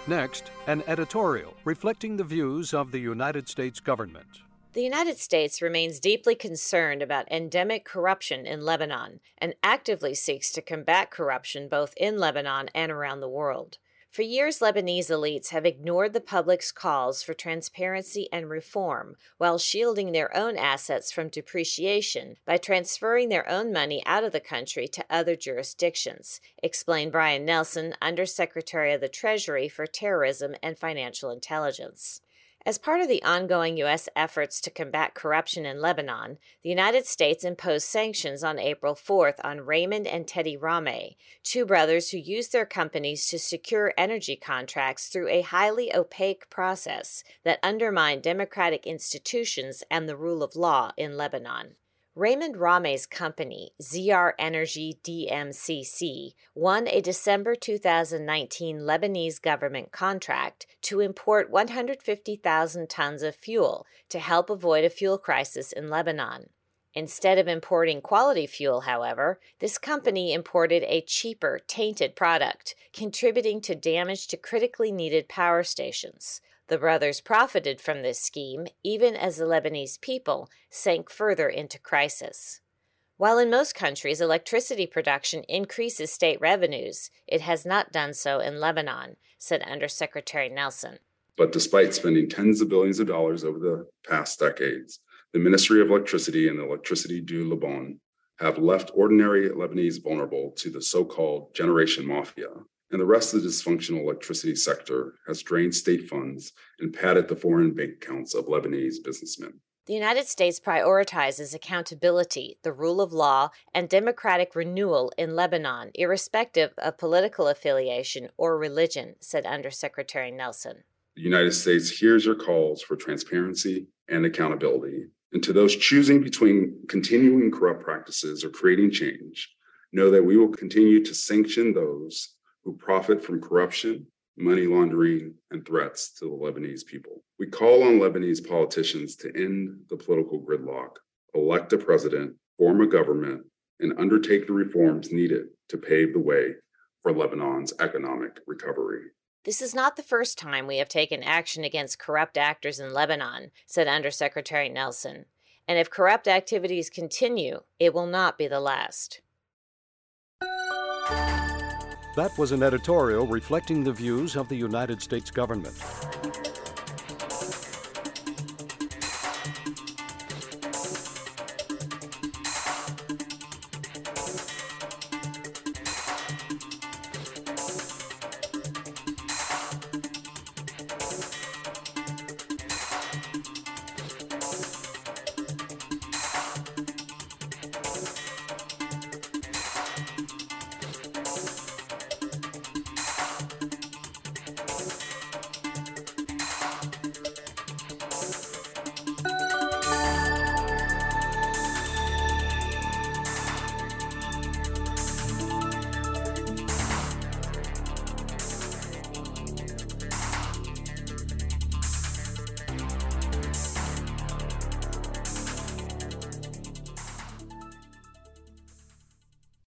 Next, an editorial reflecting the views of the United States government. The United States remains deeply concerned about endemic corruption in Lebanon and actively seeks to combat corruption both in Lebanon and around the world. For years, Lebanese elites have ignored the public's calls for transparency and reform while shielding their own assets from depreciation by transferring their own money out of the country to other jurisdictions, explained Brian Nelson, Undersecretary of the Treasury for Terrorism and Financial Intelligence. As part of the ongoing U.S. efforts to combat corruption in Lebanon, the United States imposed sanctions on April 4th on Raymond and Teddy Rameh, two brothers who used their companies to secure energy contracts through a highly opaque process that undermined democratic institutions and the rule of law in Lebanon. Raymond Rameh's company, ZR Energy DMCC, won a December 2019 Lebanese government contract to import 150,000 tons of fuel to help avoid a fuel crisis in Lebanon. Instead of importing quality fuel, however, this company imported a cheaper, tainted product, contributing to damage to critically needed power stations. The brothers profited from this scheme, even as the Lebanese people sank further into crisis. While in most countries electricity production increases state revenues, it has not done so in Lebanon, said Undersecretary Nelson. But despite spending tens of billions of dollars over the past decades, the Ministry of Electricity and the Electricité du Liban have left ordinary Lebanese vulnerable to the so-called generation mafia, and the rest of the dysfunctional electricity sector has drained state funds and padded the foreign bank accounts of Lebanese businessmen. The United States prioritizes accountability, the rule of law, and democratic renewal in Lebanon, irrespective of political affiliation or religion, said Undersecretary Nelson. The United States hears your calls for transparency and accountability, and to those choosing between continuing corrupt practices or creating change, know that we will continue to sanction those who profit from corruption, money laundering, and threats to the Lebanese people. We call on Lebanese politicians to end the political gridlock, elect a president, form a government, and undertake the reforms needed to pave the way for Lebanon's economic recovery. This is not the first time we have taken action against corrupt actors in Lebanon, said Undersecretary Nelson. And if corrupt activities continue, it will not be the last. That was an editorial reflecting the views of the United States government.